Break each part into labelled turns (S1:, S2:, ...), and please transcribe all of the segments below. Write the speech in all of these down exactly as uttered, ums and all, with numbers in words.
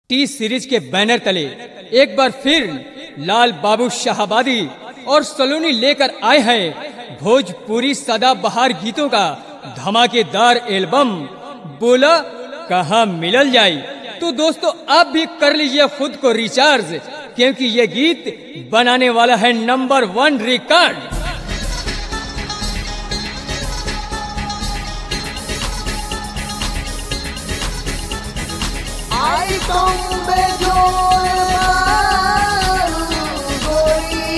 S1: T series के banner तले एक बार फिर लाल बाबू शाहबादी और सलोनी लेकर आए हैं भोजपुरी सदाबहार गीतों का धमाकेदार एल्बम बोला कहाँ मिलल जाए। तो दोस्तों आप भी कर लीजिए खुद को रिचार्ज, क्योंकि ये गीत बनाने वाला है नंबर वन रिकॉर्ड।
S2: आई तुम बेजोड़ गोरी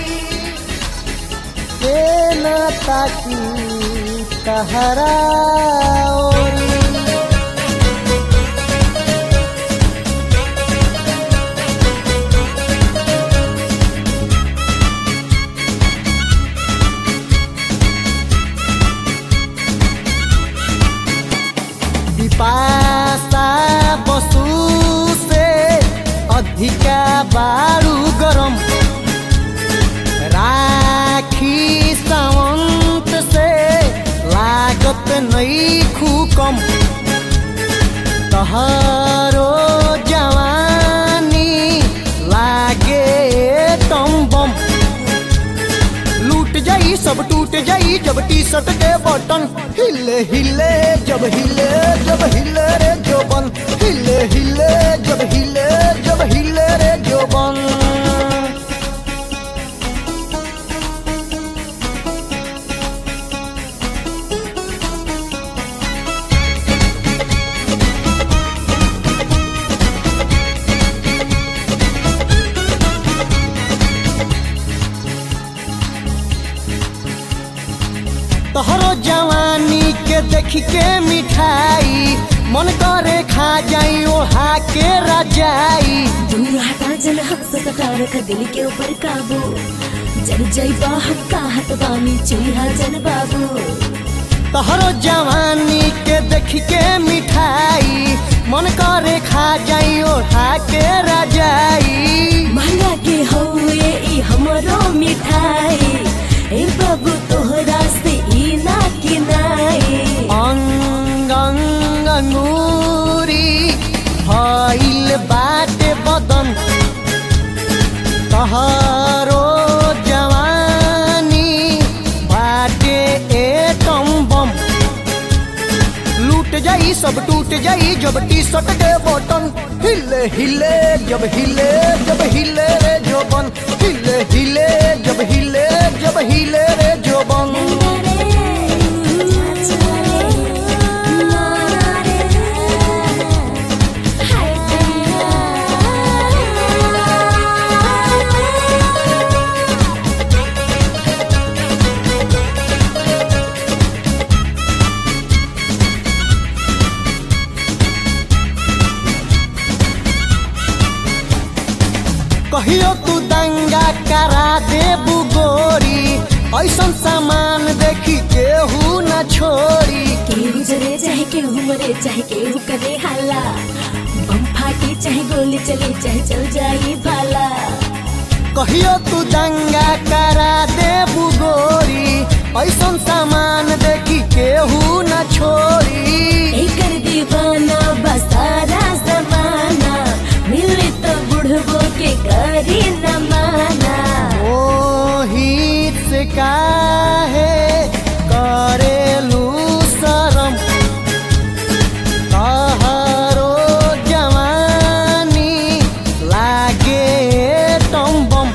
S2: के न ताकी तहरा ओरी पिपासा बसु से अधिका बारू गरम राखी सावंत से लागत नहीं खूकम तहरो जवानी लागे टम्बम लूट जाई सब टूट जाई जब टी शर्ट के बटन हिले हिले जब हिले जब हिले रे जोबन हिले हिले जब हिले जब हिले रे जोबन। तोहरो जवानी के देख के मिठाई मन करे खा जाई ओढ़ा के रजाई।
S3: दूर हटा जन हक से सटा रख दिल के ऊपर काबू जल जाई बाहर का हट बानी चिल्हा जन बाबू।
S2: तोहरो जवानी के देख के मिठाई मन करे खा जाई ओढ़ा के रजाई।
S3: महंगा के हौए ई हमरो मिठाई ए बाबू तोहरा से ई ना किनाई।
S2: अंग अंग नूरी भइल बाटे बदन तहरो जवानी बाटे एटम बम लूट जाई सब टूट जाई जब टी शर्ट के बटन हिले हिले जब हिले जब हिले रे जोबन हिले हिले जब हिले जब हिले रे जोबन। कहियो तू दंगा करा दे बुगोरी ऐसन सामान देखी केहू न छोड़ी।
S3: केहू जरे चाहे केहू मरे चाहे केहू करे हाला बम फाटे चाहे गोली चले चाहे चल जाए भाला।
S2: कहियो तू दंगा करा दे बुगोरी ऐसन सामान देखी केहू न छोड़ी।
S3: एकर दीवाना बसारा जमाना मिले तो बुढ़बो के करी न माना।
S2: मोहित से काहे करेलू शरम तहरो जवानी लागे टम्बम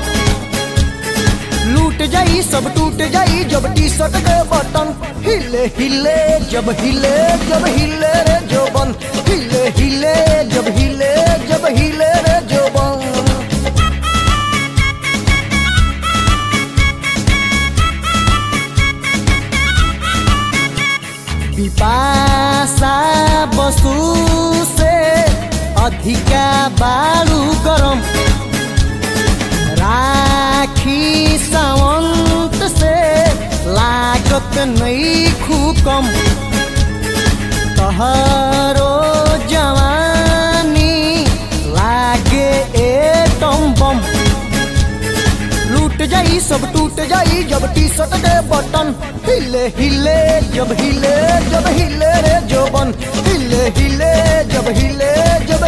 S2: लूट जाई सब टूट जाई जब टी शर्ट के बटन हिले हिले जब हिले जब हिले रे जोबन हिले हिले जब हिले जब हिले रे जोबन। पिपासा बसु से अधिका बारू गरम राखी सावंत से लागत नहीं खूकम तहरो जवानी लागे एटम बम लूट जाई सब टूट जाई जब टी शर्ट के बटन हिले हिले जब हिले जब हिले रे जोबन हिले हिले जब हिले जब